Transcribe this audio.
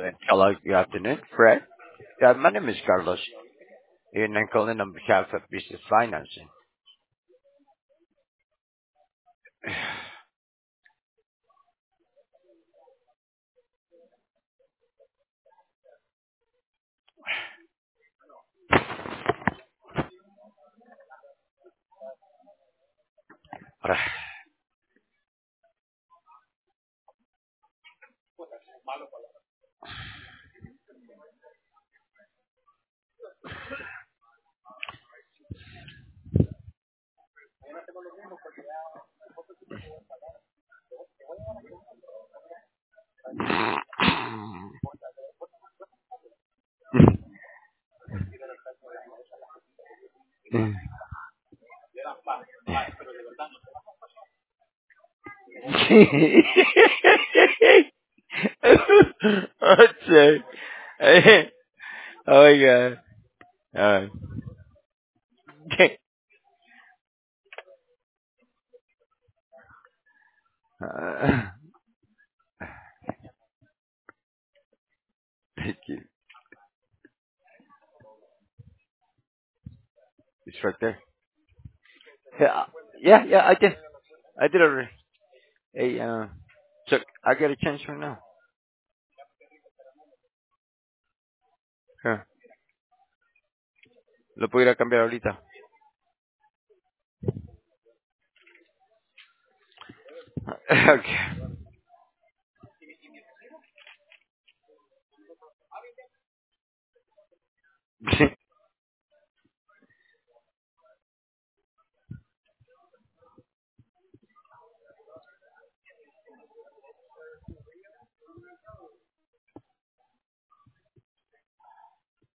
Hello, good afternoon, Fred. Yeah, my name is Carlos, and I'm calling on behalf of Business Financing. Oye, oiga, ay, thank you. It's right there. Yeah, yeah, I did already. Hey, so I got a chance right now. Huh. Lo pudiera cambiar ahorita. Okay.